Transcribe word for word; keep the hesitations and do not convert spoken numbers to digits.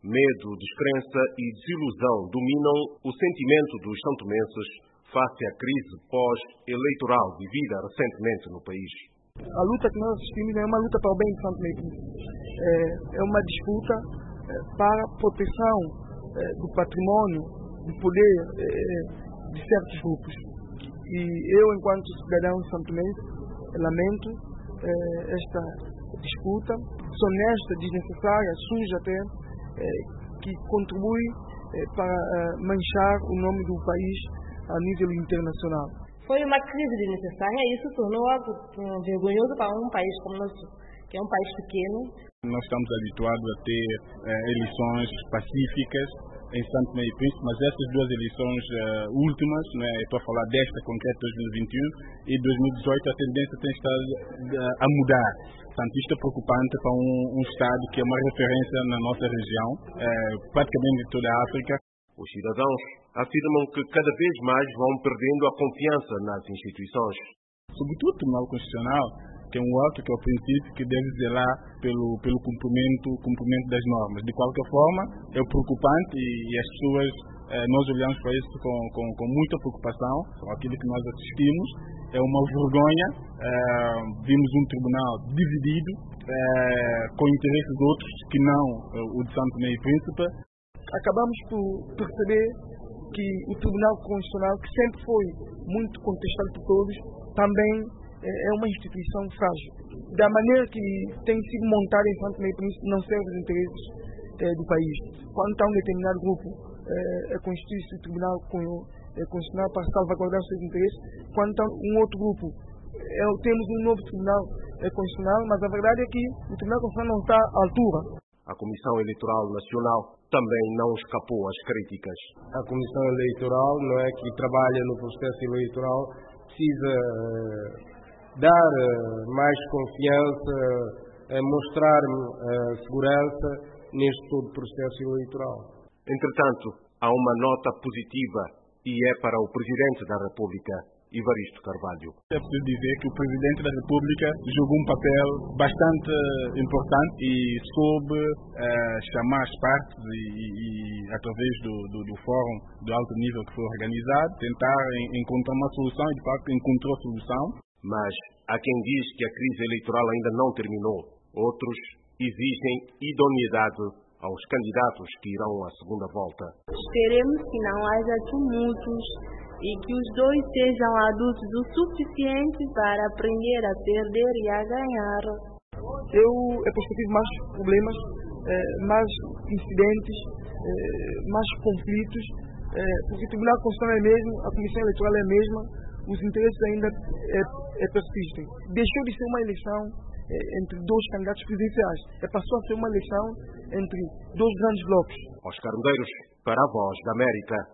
Medo, descrença e desilusão dominam o sentimento dos santomenses face à crise pós-eleitoral vivida recentemente no país. A luta que nós assistimos é uma luta para o bem de Santo Tomé e Príncipe. É uma disputa para a proteção do patrimônio, do poder de certos grupos. E eu, enquanto cidadão de Santo Tomé, lamento esta disputa desonesta, desnecessária, suja até, que contribui para manchar o nome do país a nível internacional. Foi uma crise desnecessária e isso tornou algo vergonhoso para um país como o nosso, que é um país pequeno. Nós estamos habituados a ter eh, eleições pacíficas em Santo Tomé e Príncipe, mas essas duas eleições uh, últimas, né, estou a falar desta concreta dois mil e vinte e um e dois mil e dezoito, a tendência tem estado uh, a mudar. Portanto, isto é preocupante para um, um Estado que é uma referência na nossa região, uh, praticamente em toda a África. Os cidadãos afirmam que cada vez mais vão perdendo a confiança nas instituições. Sobretudo o Tribunal Constitucional, que é um órgão que é o princípio que deve zelar pelo, pelo cumprimento, cumprimento das normas. De qualquer forma, é preocupante e, e as pessoas, eh, nós olhamos para isso com, com, com muita preocupação. Aquilo que nós assistimos é uma vergonha. Eh, vimos um tribunal dividido, eh, com interesses outros que não eh, o de Santo Tomé e Príncipe. Acabamos por perceber que o Tribunal Constitucional, que sempre foi muito contestado por todos, também é uma instituição frágil. Da maneira que tem sido montada em Santo Tomé e Príncipe, não serve os interesses eh, do país. Quando está um determinado grupo, é eh, constitui-se o Tribunal Constitucional para salvaguardar os seus interesses. Quando está um outro grupo, é, temos um novo Tribunal eh, Constitucional, mas a verdade é que o Tribunal Constitucional não está à altura. A Comissão Eleitoral Nacional também não escapou às críticas. A Comissão Eleitoral, não é, que trabalha no processo eleitoral, precisa uh, dar uh, mais confiança, uh, mostrar uh, segurança neste todo processo eleitoral. Entretanto, há uma nota positiva e é para o Presidente da República, Evaristo Carvalho. É preciso dizer que o Presidente da República jogou um papel bastante importante e soube uh, chamar as partes e, e, e através do, do, do fórum de alto nível que foi organizado, tentar en, encontrar uma solução e de facto encontrou a solução. Mas há quem diz que a crise eleitoral ainda não terminou. Outros exigem idoneidade aos candidatos que irão à segunda volta. Esperemos que não haja tumultos e que os dois sejam adultos o suficiente para aprender a perder e a ganhar. Eu é perspectivo mais problemas, eh, mais incidentes, eh, mais conflitos, eh, porque o Tribunal Constitucional é mesmo, a Comissão Eleitoral é a mesma, os interesses ainda é, é persistem. Deixou de ser uma eleição eh, entre dois candidatos presidenciais, é, passou a ser uma eleição entre dois grandes blocos. Oscar Medeiros, para a Voz da América.